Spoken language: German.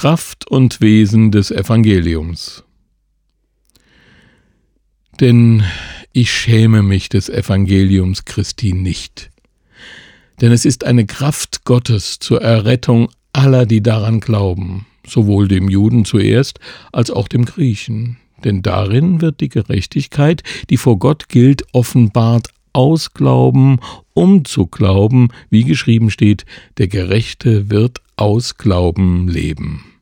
Kraft und Wesen des Evangeliums. Denn ich schäme mich des Evangeliums Christi nicht. Denn es ist eine Kraft Gottes zur Errettung aller, die daran glauben, sowohl dem Juden zuerst als auch dem Griechen. Denn darin wird die Gerechtigkeit, die vor Gott gilt, offenbart aus Glauben, um zu glauben, wie geschrieben steht, der Gerechte wird aus Glauben leben.